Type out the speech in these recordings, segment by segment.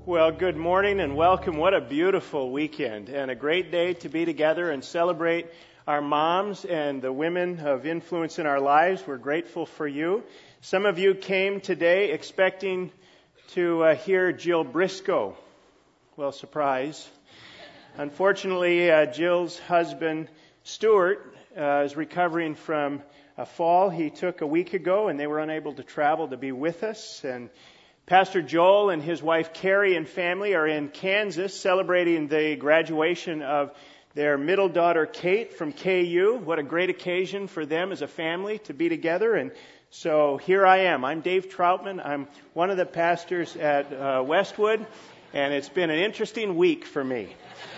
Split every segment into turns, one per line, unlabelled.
Well, good morning and welcome. What a beautiful weekend and a great day to be together and celebrate our moms and the women of influence in our lives. We're grateful for you. Some of you came today expecting to hear Jill Briscoe. Well, surprise. Unfortunately, Jill's husband, Stuart, is recovering from a fall he took a week ago, and they were unable to travel to be with us. And Pastor Joel and his wife Carrie and family are in Kansas celebrating the graduation of their middle daughter Kate from KU. What a great occasion for them as a family to be together. And so here I am. I'm Dave Troutman. I'm one of the pastors at Westwood, and it's been an interesting week for me.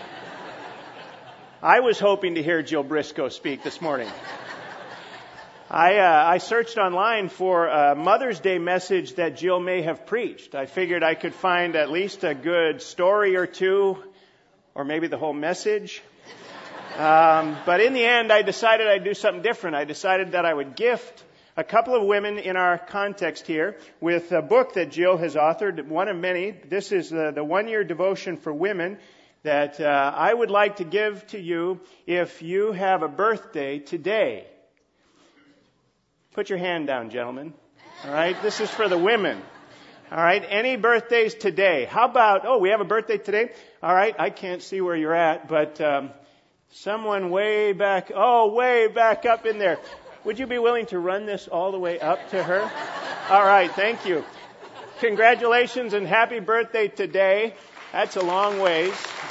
I was hoping to hear Jill Briscoe speak this morning. I searched online for a Mother's Day message that Jill may have preached. I figured I could find at least a good story or two, or maybe the whole message. But in the end, I decided I'd do something different. I decided that I would gift a couple of women in our context here with a book that Jill has authored, one of many. This is the one-year devotion for women that I would like to give to you if you have a birthday today. Put your hand down, gentlemen. All right, this is for the women. All right, any birthdays today? How about, we have a birthday today? All right, I can't see where you're at, but someone way back up in there. Would you be willing to run this all the way up to her? All right, thank you. Congratulations and happy birthday today. That's a long ways.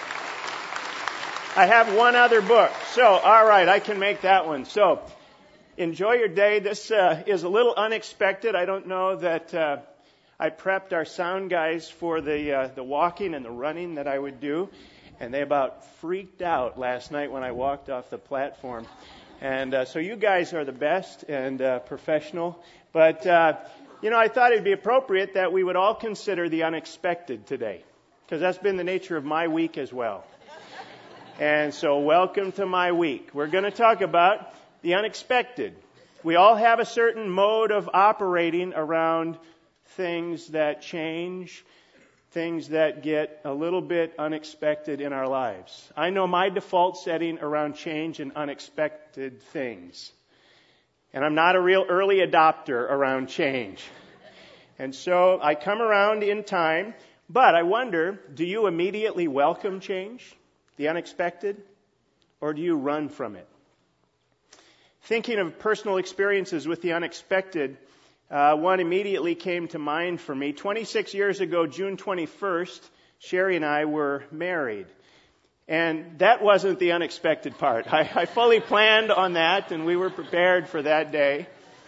I have one other book. So, all right, I can make that one. So, enjoy your day. This is a little unexpected. I don't know that I prepped our sound guys for the walking and the running that I would do, and they about freaked out last night when I walked off the platform. And so you guys are the best and professional. But, I thought it'd be appropriate that we would all consider the unexpected today, because that's been the nature of my week as well. And so welcome to my week. We're going to talk about the unexpected. We all have a certain mode of operating around things that change, things that get a little bit unexpected in our lives. I know my default setting around change and unexpected things. And I'm not a real early adopter around change. And so I come around in time, but I wonder, do you immediately welcome change, the unexpected, or do you run from it? Thinking of personal experiences with the unexpected, one immediately came to mind for me. 26 years ago, June 21st, Sherry and I were married. And that wasn't the unexpected part. I fully planned on that, and we were prepared for that day.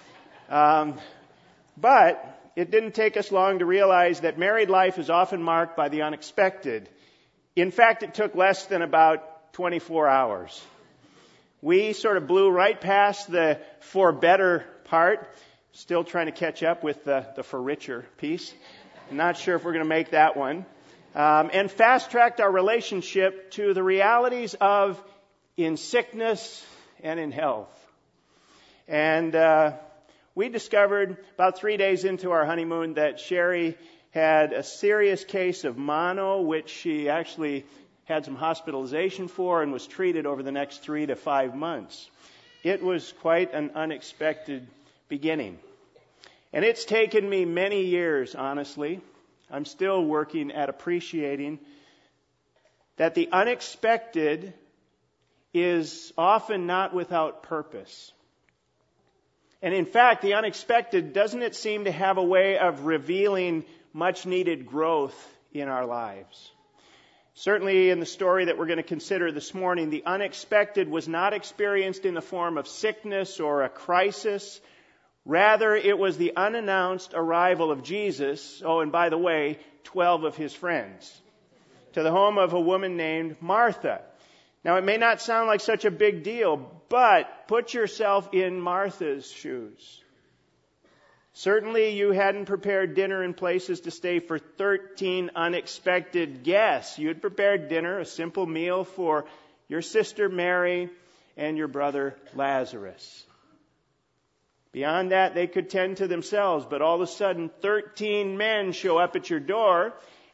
But it didn't take us long to realize that married life is often marked by the unexpected. In fact, it took less than about 24 hours. We sort of blew right past the for better part, still trying to catch up with the for richer piece. I'm not sure if we're going to make that one. And fast-tracked our relationship to the realities of in sickness and in health. And we discovered about 3 days into our honeymoon that Sherry had a serious case of mono, which she actually had some hospitalization for and was treated over the next 3 to 5 months. It was quite an unexpected beginning. And it's taken me many years, honestly. I'm still working at appreciating that the unexpected is often not without purpose. And in fact, the unexpected, doesn't it seem to have a way of revealing much needed growth in our lives? Certainly in the story that we're going to consider this morning, the unexpected was not experienced in the form of sickness or a crisis. Rather, it was the unannounced arrival of Jesus, and by the way, 12 of his friends, to the home of a woman named Martha. Now, it may not sound like such a big deal, but put yourself in Martha's shoes. Certainly you hadn't prepared dinner and places to stay for 13 unexpected guests. You had prepared dinner, a simple meal for your sister Mary and your brother Lazarus. Beyond that, they could tend to themselves, but all of a sudden 13 men show up at your door,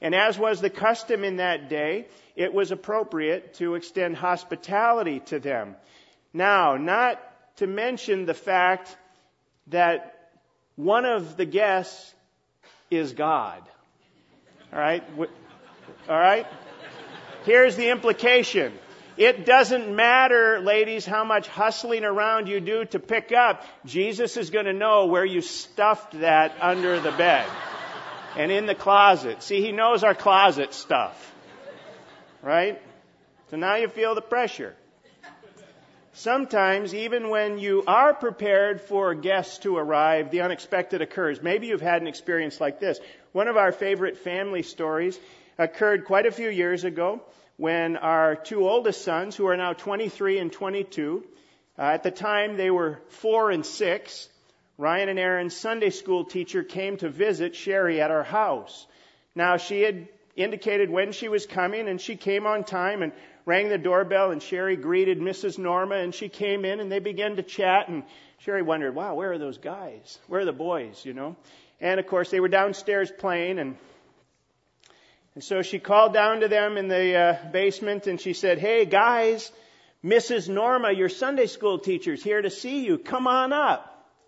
And as was the custom in that day, it was appropriate to extend hospitality to them. Now, not to mention the fact that one of the guests is God. All right? All right? Here's the implication. It doesn't matter, ladies, how much hustling around you do to pick up. Jesus is going to know where you stuffed that under the bed and in the closet. See, He knows our closet stuff. Right? So now you feel the pressure. Sometimes, even when you are prepared for guests to arrive, the unexpected occurs. Maybe you've had an experience like this. One of our favorite family stories occurred quite a few years ago when our two oldest sons, who are now 23 and 22, at the time they were 4 and 6, Ryan and Aaron's Sunday school teacher came to visit Sherry at our house. Now, she had indicated when she was coming, and she came on time and rang the doorbell, and Sherry greeted Mrs. Norma, and she came in, and they began to chat, and Sherry wondered, wow, where are those guys? Where are the boys, you know? And, of course, they were downstairs playing, and so she called down to them in the basement, and she said, hey, guys, Mrs. Norma, your Sunday school teacher's here to see you. Come on up.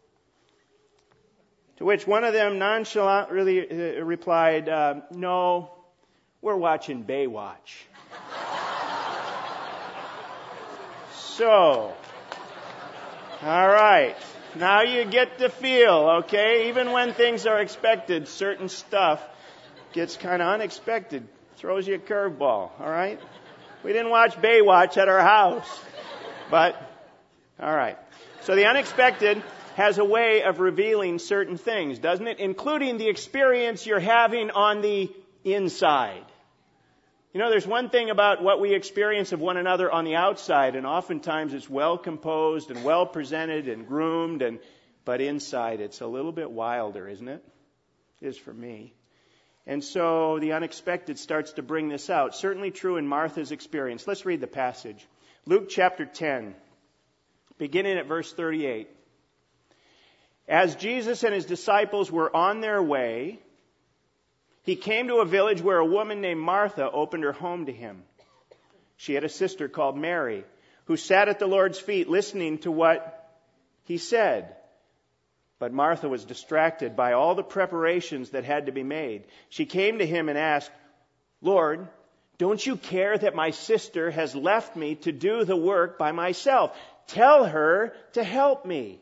To which one of them nonchalantly replied, no, we're watching Baywatch. So, all right. Now you get the feel, okay? Even when things are expected, certain stuff gets kind of unexpected. Throws you a curveball, all right? We didn't watch Baywatch at our house. But, all right. So the unexpected has a way of revealing certain things, doesn't it? Including the experience you're having on the inside. You know, there's one thing about what we experience of one another on the outside, and oftentimes it's well composed and well presented and groomed, but inside it's a little bit wilder, isn't it? It is for me. And so the unexpected starts to bring this out. Certainly true in Martha's experience. Let's read the passage. Luke chapter 10, beginning at verse 38. As Jesus and his disciples were on their way, he came to a village where a woman named Martha opened her home to him. She had a sister called Mary, who sat at the Lord's feet listening to what he said. But Martha was distracted by all the preparations that had to be made. She came to him and asked, Lord, don't you care that my sister has left me to do the work by myself? Tell her to help me.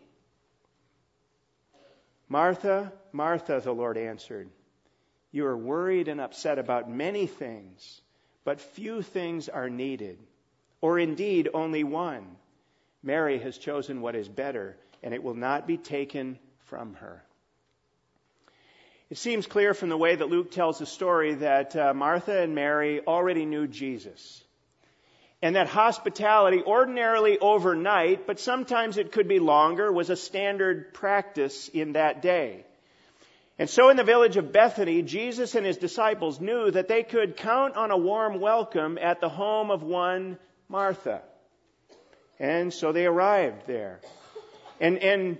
Martha, Martha, the Lord answered, you are worried and upset about many things, but few things are needed, or indeed only one. Mary has chosen what is better, and it will not be taken from her. It seems clear from the way that Luke tells the story that Martha and Mary already knew Jesus. And that hospitality, ordinarily overnight, but sometimes it could be longer, was a standard practice in that day. And so in the village of Bethany, Jesus and his disciples knew that they could count on a warm welcome at the home of one Martha. And so they arrived there. And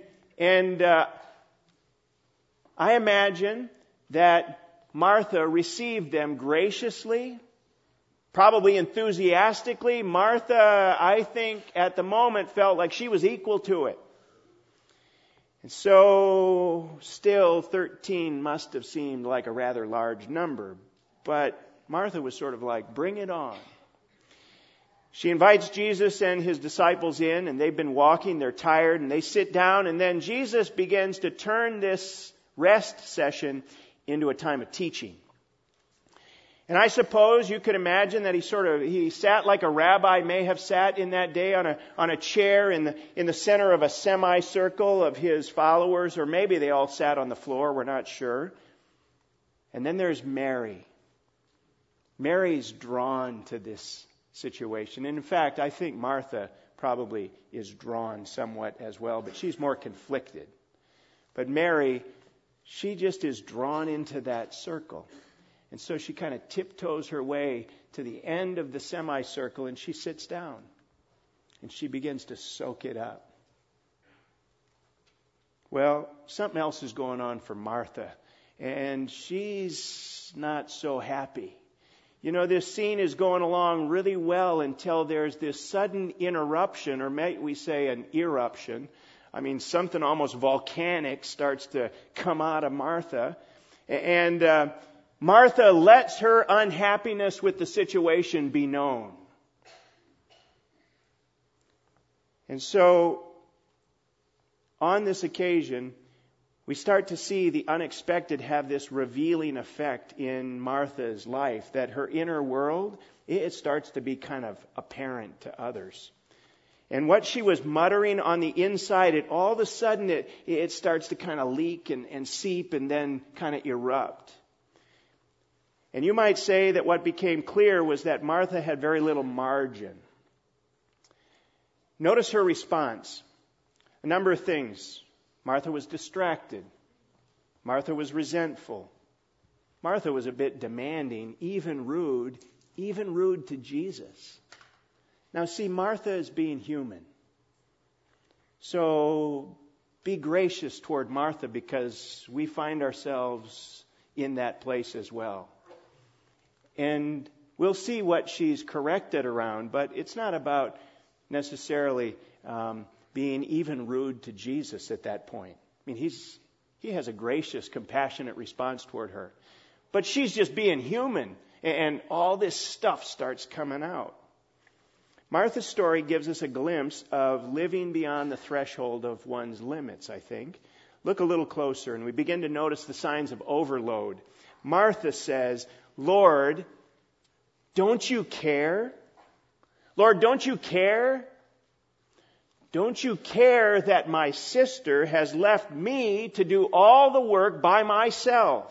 I imagine that Martha received them graciously, probably enthusiastically. Martha, I think, at the moment felt like she was equal to it. And so, still, 13 must have seemed like a rather large number. But Martha was sort of like, bring it on. She invites Jesus and his disciples in, and they've been walking, they're tired, and they sit down, and then Jesus begins to turn this rest session into a time of teaching. And I suppose you could imagine that he sat like a rabbi may have sat in that day on a chair in the center of a semicircle of his followers, or maybe they all sat on the floor, we're not sure. And then there's Mary. Mary's drawn to this situation. And in fact, I think Martha probably is drawn somewhat as well, but she's more conflicted. But Mary, she just is drawn into that circle. And so she kind of tiptoes her way to the end of the semicircle, and she sits down. And she begins to soak it up. Well, something else is going on for Martha. and she's not so happy. You know, this scene is going along really well until there's this sudden interruption, or may we say an eruption. I mean, something almost volcanic starts to come out of Martha. And Martha lets her unhappiness with the situation be known. And so, on this occasion, we start to see the unexpected have this revealing effect in Martha's life, that her inner world, it starts to be kind of apparent to others. And what she was muttering on the inside, all of a sudden it starts to kind of leak and seep and then kind of erupt. And you might say that what became clear was that Martha had very little margin. Notice her response. A number of things. Martha was distracted. Martha was resentful. Martha was a bit demanding, even rude to Jesus. Now see, Martha is being human. So be gracious toward Martha, because we find ourselves in that place as well. And we'll see what she's corrected around, but it's not about necessarily being even rude to Jesus at that point. I mean, he has a gracious, compassionate response toward her. But she's just being human, and all this stuff starts coming out. Martha's story gives us a glimpse of living beyond the threshold of one's limits, I think. Look a little closer, and we begin to notice the signs of overload. Martha says, "Lord, don't you care? Lord, don't you care? Don't you care that my sister has left me to do all the work by myself?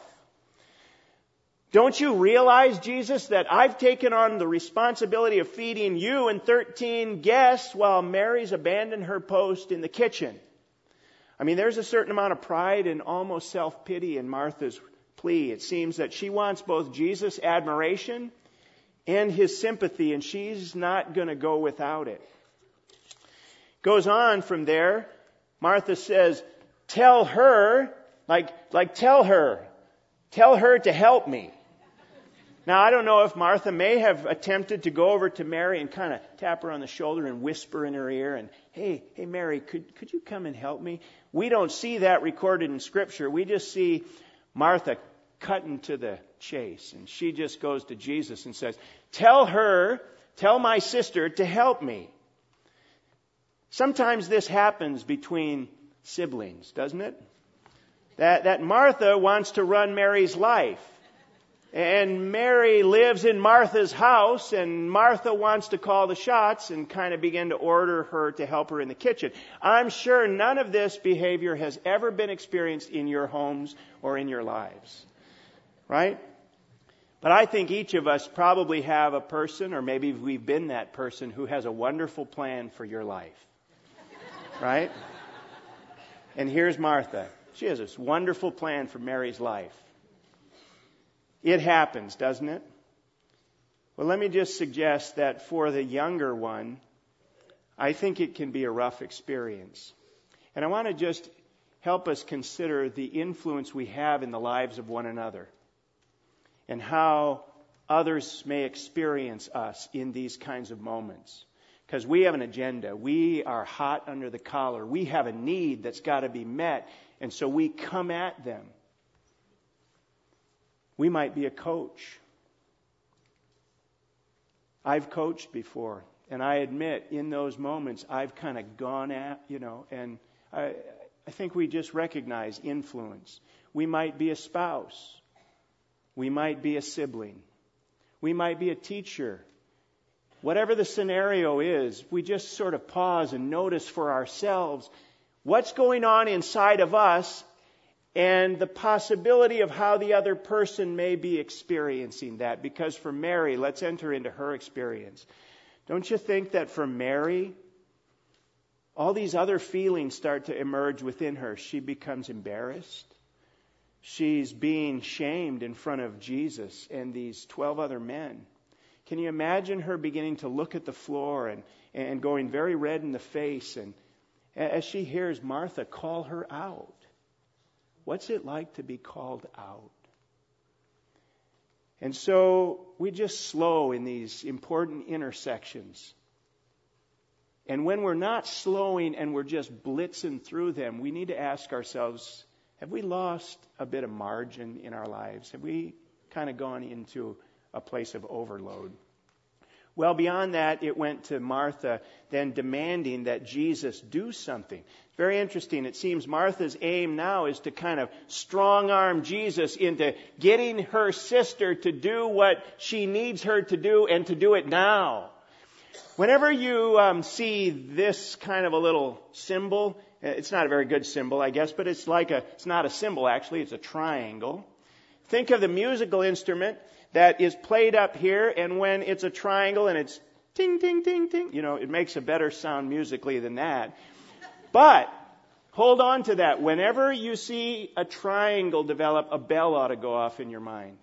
Don't you realize, Jesus, that I've taken on the responsibility of feeding you and 13 guests while Mary's abandoned her post in the kitchen?" I mean, there's a certain amount of pride and almost self-pity in Martha's plea. It seems that she wants both Jesus' admiration and his sympathy, and she's not going to go without it. Goes on from there. Martha says, "Tell her, tell her to help me." Now, I don't know if Martha may have attempted to go over to Mary and kind of tap her on the shoulder and whisper in her ear and, hey Mary, could you come and help me? We don't see that recorded in Scripture. We just see Martha cutting to the chase. And she just goes to Jesus and says, tell my sister to help me. Sometimes this happens between siblings, doesn't it? That Martha wants to run Mary's life. And Mary lives in Martha's house, and Martha wants to call the shots and kind of begin to order her to help her in the kitchen. I'm sure none of this behavior has ever been experienced in your homes or in your lives. Right? But I think each of us probably have a person, or maybe we've been that person, who has a wonderful plan for your life. Right? And here's Martha. She has this wonderful plan for Mary's life. It happens, doesn't it? Well, let me just suggest that for the younger one, I think it can be a rough experience. And I want to just help us consider the influence we have in the lives of one another and how others may experience us in these kinds of moments. Because we have an agenda. We are hot under the collar. We have a need that's got to be met. And so we come at them. We might be a coach. I've coached before. And I admit, in those moments, I've kind of gone at, and I think we just recognize influence. We might be a spouse. We might be a sibling. We might be a teacher. Whatever the scenario is, we just sort of pause and notice for ourselves what's going on inside of us and the possibility of how the other person may be experiencing that. Because for Mary, let's enter into her experience. Don't you think that for Mary, all these other feelings start to emerge within her? She becomes embarrassed. She's being shamed in front of Jesus and these 12 other men. Can you imagine her beginning to look at the floor and going very red in the face, and as she hears Martha call her out? What's it like to be called out? And so we just slow in these important intersections. And when we're not slowing and we're just blitzing through them, we need to ask ourselves, have we lost a bit of margin in our lives? Have we kind of gone into a place of overload? Well, beyond that, it went to Martha then demanding that Jesus do something. Very interesting. It seems Martha's aim now is to kind of strong-arm Jesus into getting her sister to do what she needs her to do and to do it now. Whenever you see this kind of a little symbol, it's not a very good symbol, I guess, but it's not a symbol actually, it's a triangle. Think of the musical instrument that is played up here, and when it's a triangle and it's ting, ting, ting, ting, it makes a better sound musically than that. But hold on to that. Whenever you see a triangle develop, a bell ought to go off in your mind.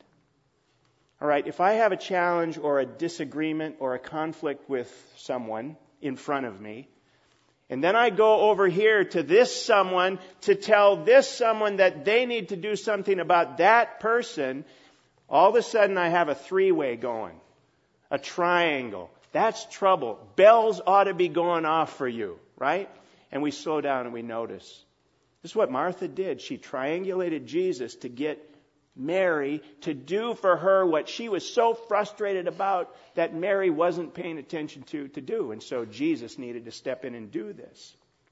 All right, if I have a challenge or a disagreement or a conflict with someone in front of me, and then I go over here to this someone to tell this someone that they need to do something about that person, all of a sudden I have a three-way going, a triangle. That's trouble. Bells ought to be going off for you, right? And we slow down and we notice. This is what Martha did. She triangulated Jesus to get Mary to do for her what she was so frustrated about that Mary wasn't paying attention to do. And so Jesus needed to step in and do this.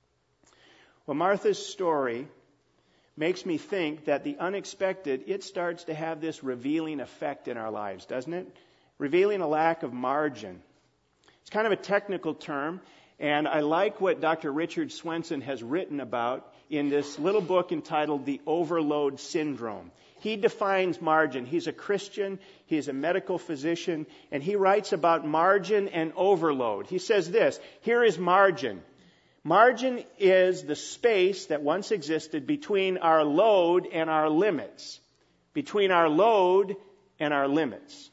Well, Martha's story makes me think that the unexpected, it starts to have this revealing effect in our lives, doesn't it? Revealing a lack of margin. It's kind of a technical term, and I like what Dr. Richard Swenson has written about in this little book entitled The Overload Syndrome. He defines margin. He's a Christian, he's a medical physician, and he writes about margin and overload. He says this, here is margin. Margin is the space that once existed between our load and our limits. Between our load and our limits.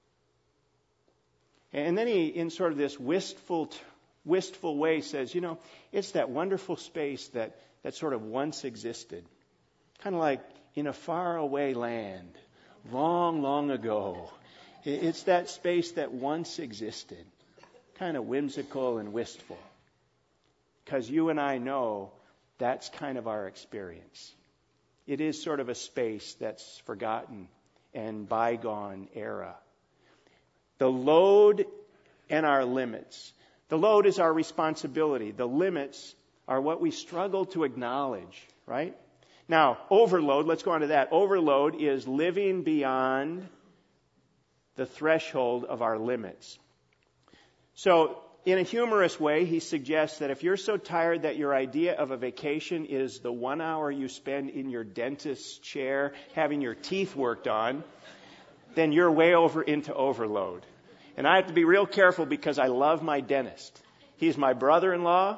And then he, in sort of this wistful way, says, it's that wonderful space that sort of once existed. Kind of like in a faraway land, long, long ago. It's that space that once existed. Kind of whimsical and wistful. Because you and I know that's kind of our experience. It is sort of a space that's forgotten and bygone era. The load and our limits. The load is our responsibility. The limits are what we struggle to acknowledge, right? Now, overload, let's go on to that. Overload is living beyond the threshold of our limits. So, in a humorous way, he suggests that if you're so tired that your idea of a vacation is the 1 hour you spend in your dentist's chair having your teeth worked on, then you're way over into overload. And I have to be real careful because I love my dentist. He's my brother-in-law.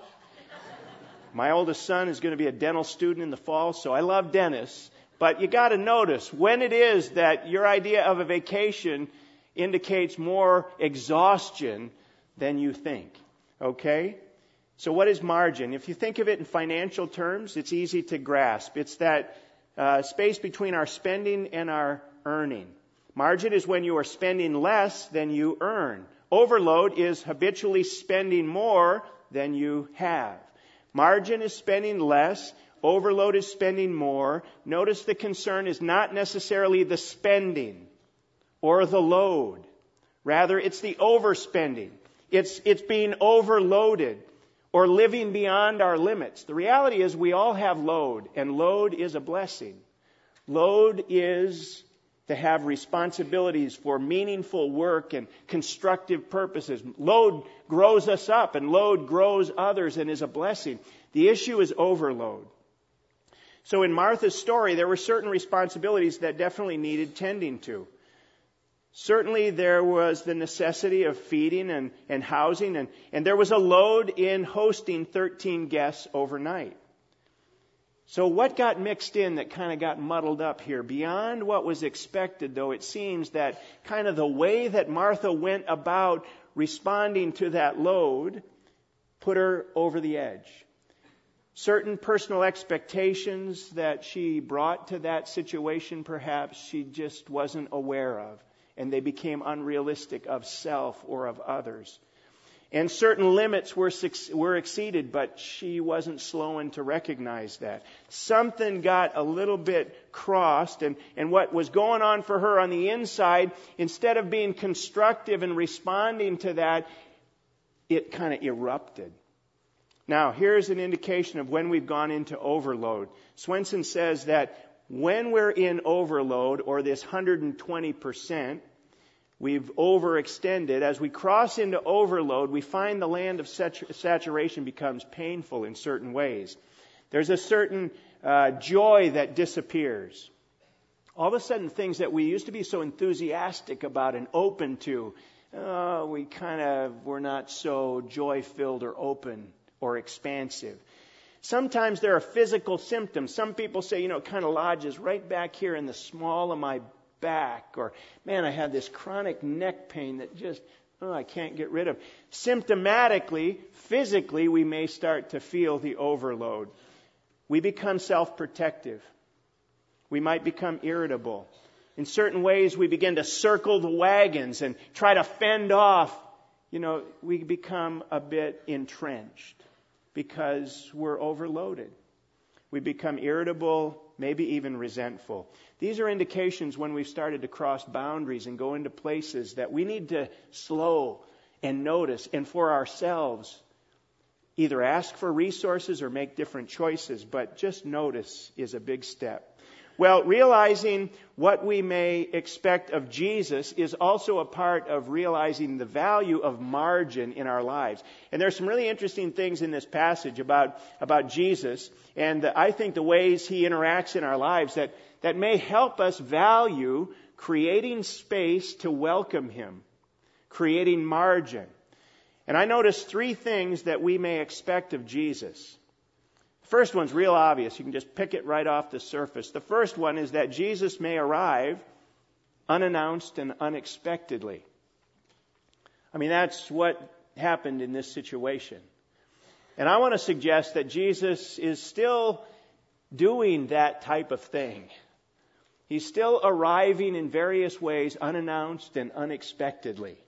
My oldest son is going to be a dental student in the fall, so I love dentists. But you got to notice when it is that your idea of a vacation indicates more exhaustion than you think. Okay? So what is margin? If you think of it in financial terms, it's easy to grasp. It's that space between our spending and our earning. Margin is when you are spending less than you earn. Overload is habitually spending more than you have. Margin is spending less. Overload is spending more. Notice the concern is not necessarily the spending or the load. Rather, it's the overspending. It's being overloaded or living beyond our limits. The reality is we all have load, and load is a blessing. Load is to have responsibilities for meaningful work and constructive purposes. Load grows us up, and load grows others and is a blessing. The issue is overload. So in Martha's story, there were certain responsibilities that definitely needed tending to. Certainly there was the necessity of feeding and housing, and there was a load in hosting 13 guests overnight. So what got mixed in that kind of got muddled up here? Beyond what was expected, though, it seems that kind of the way that Martha went about responding to that load put her over the edge. Certain personal expectations that she brought to that situation, perhaps she just wasn't aware of, and they became unrealistic of self or of others. And certain limits were exceeded, but she wasn't slowing to recognize that. Something got a little bit crossed, and what was going on for her on the inside, instead of being constructive and responding to that, it kind of erupted. Now, here's an indication of when we've gone into overload. Swenson says that when we're in overload, or this 120%, we've overextended. As we cross into overload, we find the land of saturation becomes painful in certain ways. There's a certain joy that disappears. All of a sudden, things that we used to be so enthusiastic about and open to, we're not so joy-filled or open or expansive. Sometimes there are physical symptoms. Some people say, it kind of lodges right back here in the small of my back. Or, man, I have this chronic neck pain that just, I can't get rid of. Symptomatically, physically, we may start to feel the overload. We become self-protective. We might become irritable. In certain ways, we begin to circle the wagons and try to fend off. We become a bit entrenched because we're overloaded. We become irritable, maybe even resentful. These are indications when we've started to cross boundaries and go into places that we need to slow and notice, and for ourselves, either ask for resources or make different choices, but just notice is a big step. Well, realizing what we may expect of Jesus is also a part of realizing the value of margin in our lives. And there's some really interesting things in this passage about Jesus, and I think the ways he interacts in our lives that may help us value creating space to welcome him, creating margin. And I noticed 3 things that we may expect of Jesus. First one's real obvious. You can just pick it right off the surface. The first one is that Jesus may arrive unannounced and unexpectedly. That's what happened in this situation. And I want to suggest that Jesus is still doing that type of thing. He's still arriving in various ways, unannounced and unexpectedly.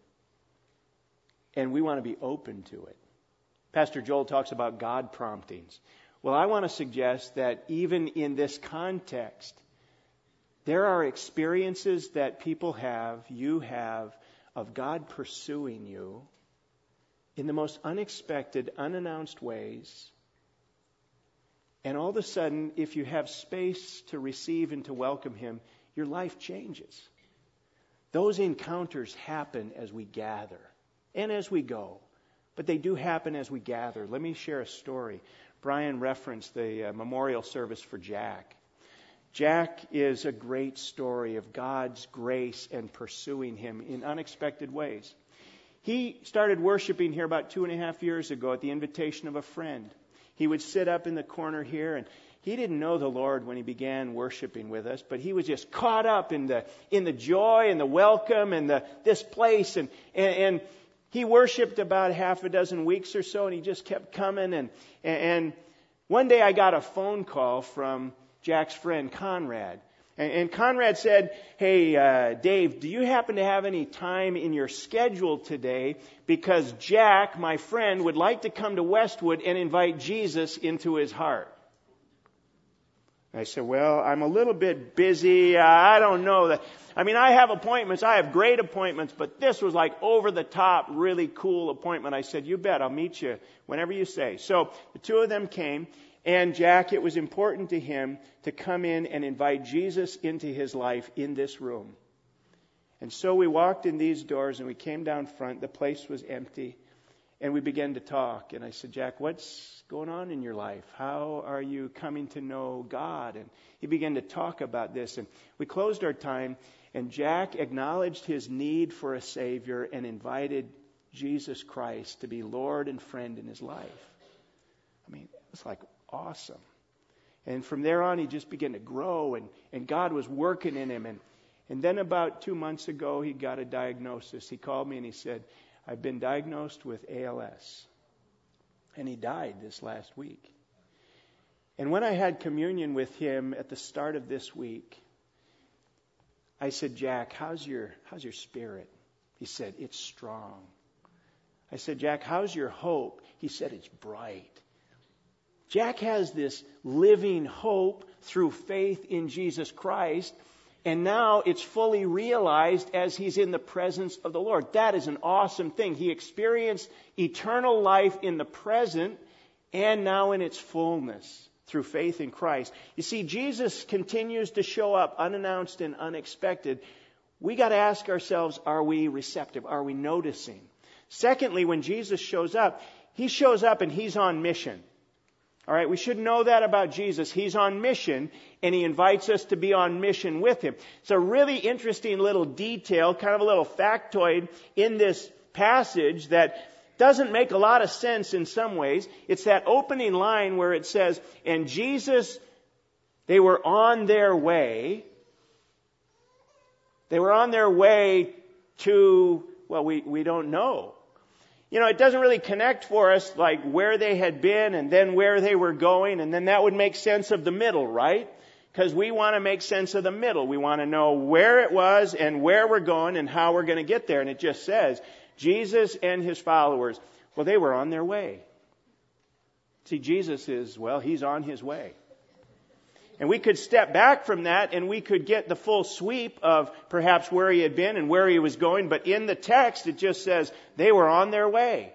And we want to be open to it. Pastor Joel talks about God promptings. Well, I want to suggest that even in this context, there are experiences that people have, you have, of God pursuing you in the most unexpected, unannounced ways. And all of a sudden, if you have space to receive and to welcome him, your life changes. Those encounters happen as we gather and as we go. But they do happen as we gather. Let me share a story. Brian referenced the memorial service for Jack. Jack is a great story of God's grace and pursuing him in unexpected ways. He started worshiping here about 2.5 years ago at the invitation of a friend. He would sit up in the corner here, and he didn't know the Lord when he began worshiping with us, but he was just caught up in the joy and the welcome and this place. And he worshiped about 6 weeks or so, and he just kept coming. And one day I got a phone call from Jack's friend, Conrad. And Conrad said, "Hey, Dave, do you happen to have any time in your schedule today? Because Jack, my friend, would like to come to Westwood and invite Jesus into his heart." I said, "Well, I'm a little bit busy. I don't know that. I have appointments. I have great appointments, but this was like over the top, really cool appointment." I said, "You bet. I'll meet you whenever you say." So the 2 of them came, and Jack, it was important to him to come in and invite Jesus into his life in this room. And so we walked in these doors and we came down front. The place was empty. And we began to talk. And I said, "Jack, what's going on in your life? How are you coming to know God?" And he began to talk about this. And we closed our time. And Jack acknowledged his need for a Savior and invited Jesus Christ to be Lord and friend in his life. It was like awesome. And from there on, he just began to grow. And God was working in him. And then about 2 months ago, he got a diagnosis. He called me and he said, "I've been diagnosed with ALS." And he died this last week. And when I had communion with him at the start of this week, I said, Jack, how's your spirit? He said, it's strong. I said, Jack, how's your hope? He said, it's bright. Jack has this living hope through faith in Jesus Christ, and now it's fully realized as he's in the presence of the Lord. That is an awesome thing. He experienced eternal life in the present and now in its fullness through faith in Christ. You see, Jesus continues to show up unannounced and unexpected. We got to ask ourselves, are we receptive? Are we noticing? Secondly, when Jesus shows up, he shows up and he's on mission. All right, we should know that about Jesus. He's on mission, and he invites us to be on mission with him. It's a really interesting little detail, kind of a little factoid in this passage that doesn't make a lot of sense in some ways. It's that opening line where it says, and Jesus, they were on their way. They were on their way to, well, we don't know. You know, it doesn't really connect for us like where they had been and then where they were going, and then that would make sense of the middle, right? Because we want to make sense of the middle. We want to know where it was and where we're going and how we're going to get there. And it just says, Jesus and his followers, well, they were on their way. See, Jesus is, well, he's on his way. And we could step back from that and we could get the full sweep of perhaps where he had been and where he was going. But in the text, it just says they were on their way.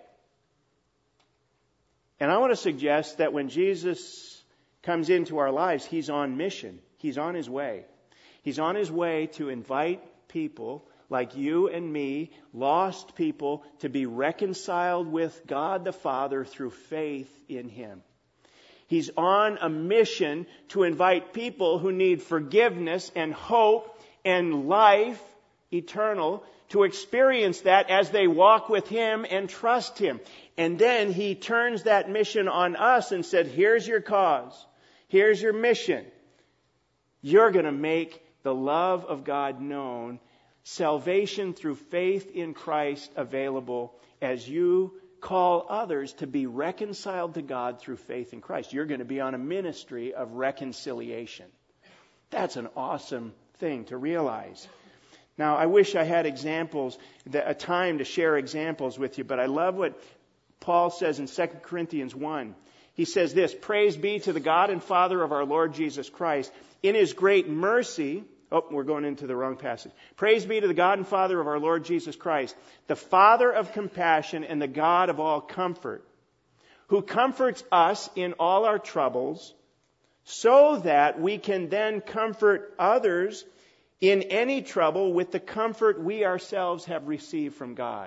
And I want to suggest that when Jesus comes into our lives, he's on mission. He's on his way. He's on his way to invite people like you and me, lost people, to be reconciled with God the Father through faith in him. He's on a mission to invite people who need forgiveness and hope and life eternal to experience that as they walk with him and trust him. And then he turns that mission on us and said, here's your cause. Here's your mission. You're going to make the love of God known, salvation through faith in Christ available as you call others to be reconciled to God through faith in Christ. You're going to be on a ministry of reconciliation. That's an awesome thing to realize. Now, I wish I had examples, a time to share examples with you, but I love what Paul says in 2 Corinthians 1. He says this, praise be to the God and Father of our Lord Jesus Christ. In his great mercy, we're going into the wrong passage. Praise be to the God and Father of our Lord Jesus Christ, the Father of compassion and the God of all comfort, who comforts us in all our troubles, so that we can then comfort others in any trouble with the comfort we ourselves have received from God.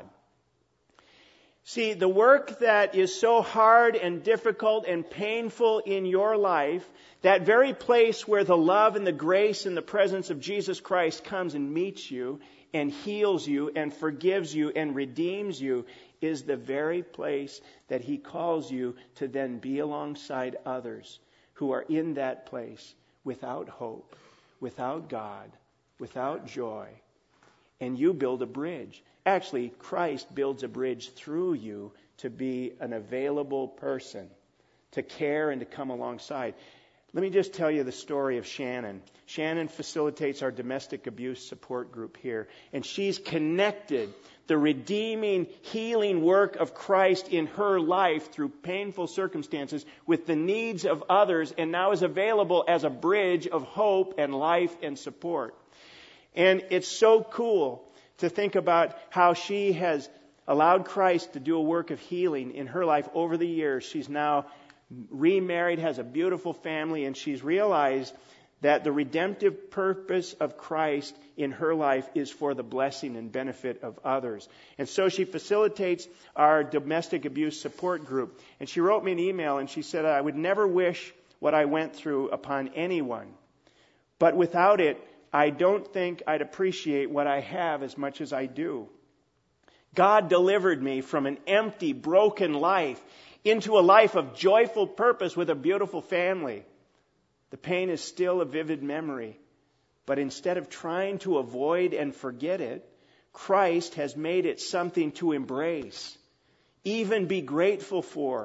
See, the work that is so hard and difficult and painful in your life, that very place where the love and the grace and the presence of Jesus Christ comes and meets you and heals you and forgives you and redeems you, is the very place that he calls you to then be alongside others who are in that place without hope, without God, without joy. And you build a bridge. Actually, Christ builds a bridge through you to be an available person, to care and to come alongside. Let me just tell you the story of Shannon. Shannon facilitates our domestic abuse support group here, and she's connected the redeeming, healing work of Christ in her life through painful circumstances with the needs of others, and now is available as a bridge of hope and life and support. And it's so cool to think about how she has allowed Christ to do a work of healing in her life over the years. She's now remarried, has a beautiful family, and she's realized that the redemptive purpose of Christ in her life is for the blessing and benefit of others. And so she facilitates our domestic abuse support group. And she wrote me an email and she said, I would never wish what I went through upon anyone. But without it, I don't think I'd appreciate what I have as much as I do. God delivered me from an empty, broken life into a life of joyful purpose with a beautiful family. The pain is still a vivid memory, but instead of trying to avoid and forget it, Christ has made it something to embrace, even be grateful for,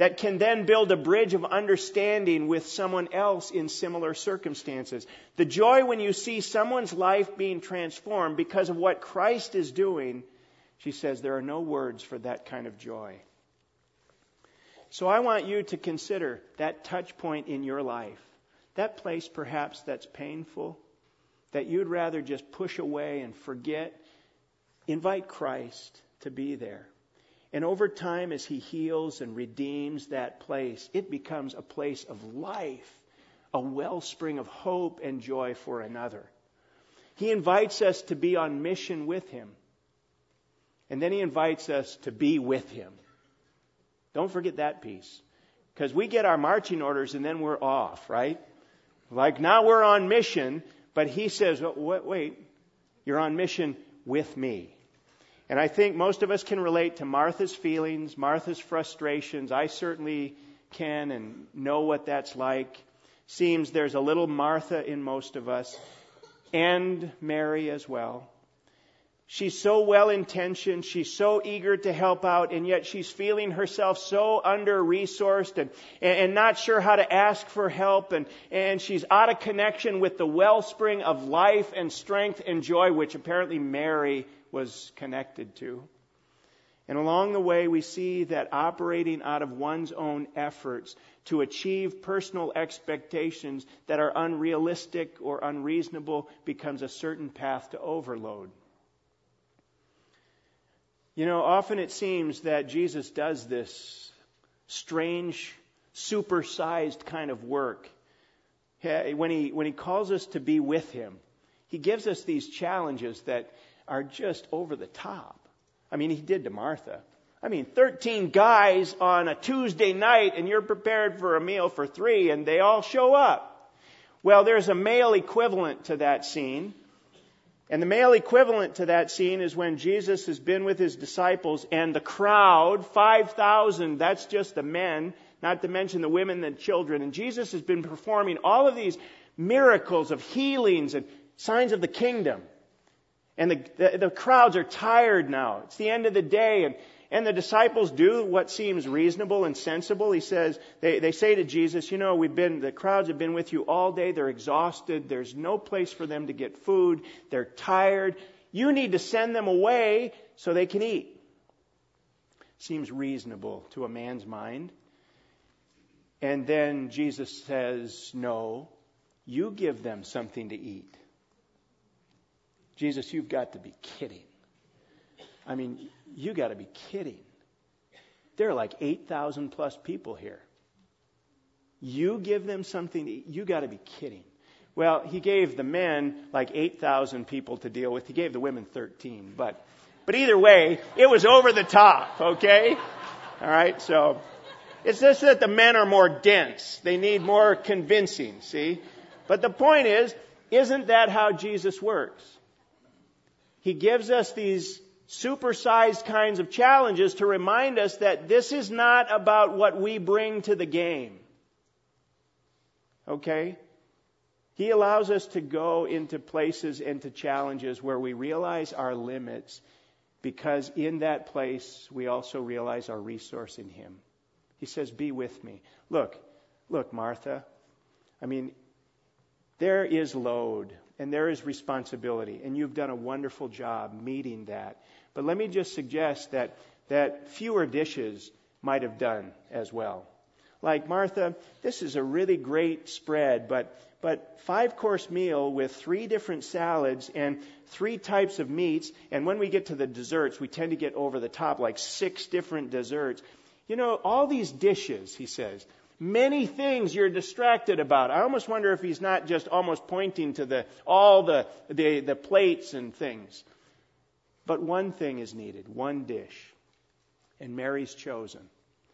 that can then build a bridge of understanding with someone else in similar circumstances. The joy when you see someone's life being transformed because of what Christ is doing, she says there are no words for that kind of joy. So I want you to consider that touch point in your life, that place perhaps that's painful, that you'd rather just push away and forget. Invite Christ to be there. And over time, as He heals and redeems that place, it becomes a place of life, a wellspring of hope and joy for another. He invites us to be on mission with Him. And then He invites us to be with Him. Don't forget that piece. Because we get our marching orders and then we're off, right? Like now we're on mission, but He says, oh, wait, you're on mission with me. And I think most of us can relate to Martha's feelings, Martha's frustrations. I certainly can and know what that's like. Seems there's a little Martha in most of us, and Mary as well. She's so well-intentioned, she's so eager to help out, and yet she's feeling herself so under-resourced and not sure how to ask for help, and she's out of connection with the wellspring of life and strength and joy, which apparently Mary was connected to. And along the way, we see that operating out of one's own efforts to achieve personal expectations that are unrealistic or unreasonable becomes a certain path to overload. You know, often it seems that Jesus does this strange, supersized kind of work. When he calls us to be with Him, He gives us these challenges that are just over the top. I mean, He did to Martha. 13 guys on a Tuesday night and you're prepared for a meal for 3 and they all show up. Well, there's a male equivalent to that scene. And the male equivalent to that scene is when Jesus has been with His disciples and the crowd, 5,000, that's just the men, not to mention the women and children. And Jesus has been performing all of these miracles of healings and signs of the kingdom. And the crowds are tired now. It's the end of the day. And the disciples do what seems reasonable and sensible. He says, they say to Jesus, you know, the crowds have been with you all day. They're exhausted. There's no place for them to get food. They're tired. You need to send them away so they can eat. Seems reasonable to a man's mind. And then Jesus says, no, you give them something to eat. Jesus, you've got to be kidding. You got to be kidding. There are like 8,000 plus people here. You give them something to eat? You got to be kidding. Well, He gave the men like 8,000 people to deal with. He gave the women 13. But either way, it was over the top, okay? All right, so it's just that the men are more dense. They need more convincing, see? But the point is, isn't that how Jesus works? He gives us these supersized kinds of challenges to remind us that this is not about what we bring to the game. Okay? He allows us to go into places and to challenges where we realize our limits, because in that place we also realize our resource in Him. He says, be with me. Look, Martha. There is load. And there is responsibility, and you've done a wonderful job meeting that. But let me just suggest that fewer dishes might have done as well. Like, Martha, this is a really great spread, but 5-course meal with 3 different salads and 3 types of meats, and when we get to the desserts, we tend to get over the top, like 6 different desserts. You know, all these dishes, he says, many things you're distracted about. I almost wonder if He's not just almost pointing to all the plates and things. But one thing is needed, one dish. And Mary's chosen.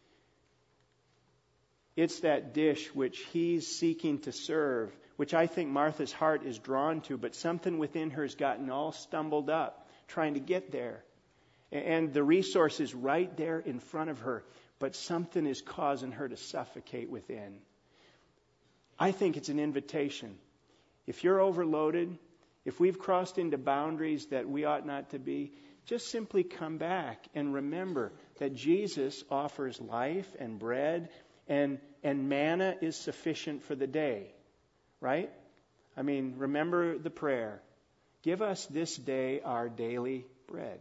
It's that dish which He's seeking to serve, which I think Martha's heart is drawn to, but something within her has gotten all stumbled up, trying to get there. And the resource is right there in front of her. But something is causing her to suffocate within. I think it's an invitation. If you're overloaded, if we've crossed into boundaries that we ought not to be, just simply come back and remember that Jesus offers life and bread, and manna is sufficient for the day, right? I mean, remember the prayer. Give us this day our daily bread.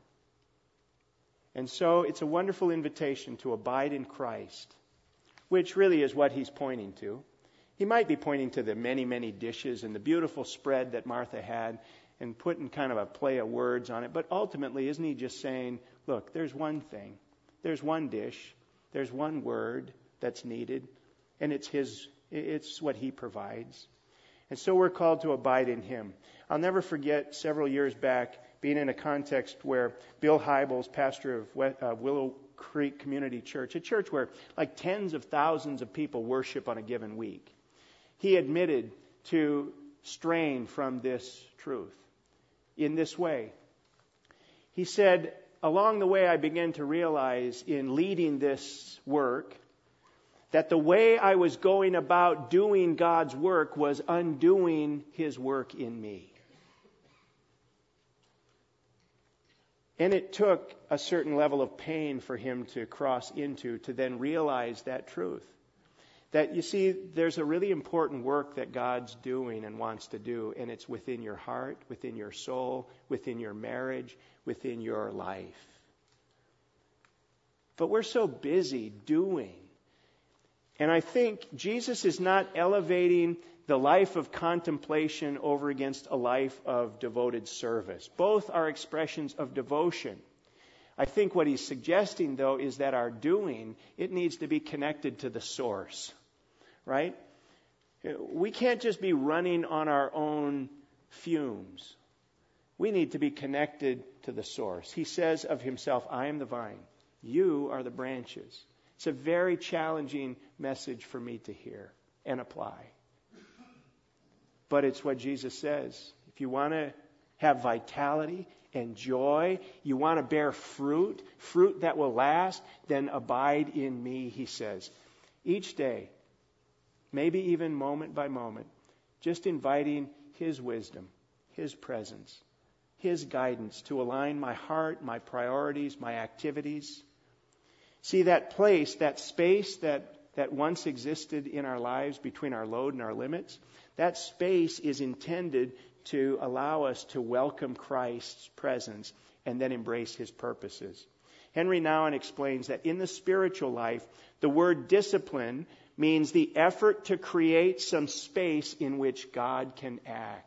And so it's a wonderful invitation to abide in Christ, which really is what he's pointing to. He might be pointing to the many, many dishes and the beautiful spread that Martha had and putting kind of a play of words on it. But ultimately, isn't he just saying, look, there's one thing, there's one dish, there's one word that's needed, and it's what he provides. And so we're called to abide in him. I'll never forget several years back being in a context where Bill Hybels, pastor of Willow Creek Community Church, a church where like tens of thousands of people worship on a given week, he admitted to straying from this truth in this way. He said, along the way I began to realize in leading this work that the way I was going about doing God's work was undoing his work in me. And it took a certain level of pain for him to cross into, to then realize that truth. That, you see, there's a really important work that God's doing and wants to do, and it's within your heart, within your soul, within your marriage, within your life. But we're so busy doing. And I think Jesus is not elevating the life of contemplation over against a life of devoted service. Both are expressions of devotion. I think what he's suggesting, though, is that our doing, it needs to be connected to the source, right? We can't just be running on our own fumes. We need to be connected to the source. He says of himself, I am the vine, you are the branches. It's a very challenging message for me to hear and apply. But it's what Jesus says. If you want to have vitality and joy, you want to bear fruit that will last, then abide in me, he says. Each day, maybe even moment by moment, just inviting his wisdom, his presence, his guidance to align my heart, my priorities, my activities. See, that place, that space that once existed in our lives between our load and our limits, that space is intended to allow us to welcome Christ's presence and then embrace his purposes. Henry Nouwen explains that in the spiritual life, the word discipline means the effort to create some space in which God can act.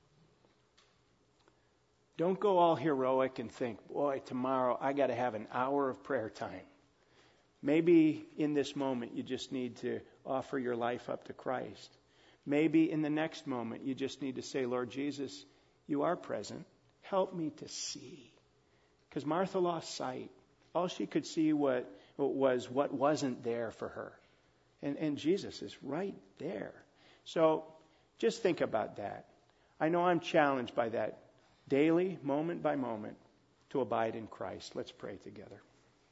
Don't go all heroic and think, boy, tomorrow I got to have an hour of prayer time. Maybe in this moment you just need to offer your life up to Christ. Maybe in the next moment you just need to say, Lord Jesus, you are present. Help me to see. Because Martha lost sight. All she could see was what wasn't there for her. And Jesus is right there. So just think about that. I know I'm challenged by that daily, moment by moment, to abide in Christ. Let's pray together.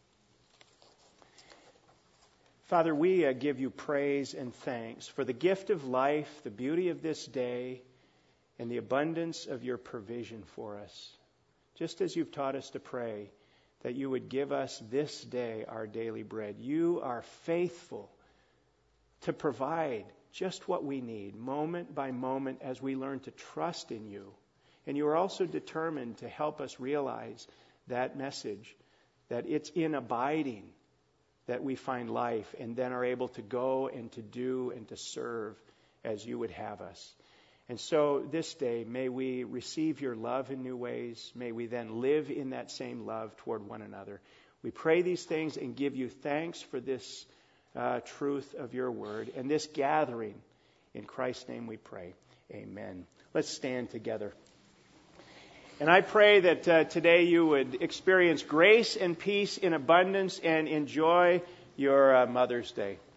Father, we give you praise and thanks for the gift of life, the beauty of this day, and the abundance of your provision for us. Just as you've taught us to pray, that you would give us this day our daily bread. You are faithful to provide just what we need, moment by moment, as we learn to trust in you. And you are also determined to help us realize that message, that it's in abiding that we find life and then are able to go and to do and to serve as you would have us. And so this day, may we receive your love in new ways. May we then live in that same love toward one another. We pray these things and give you thanks for this truth of your word and this gathering. In Christ's name we pray. Amen. Let's stand together. And I pray that today you would experience grace and peace in abundance and enjoy your Mother's Day.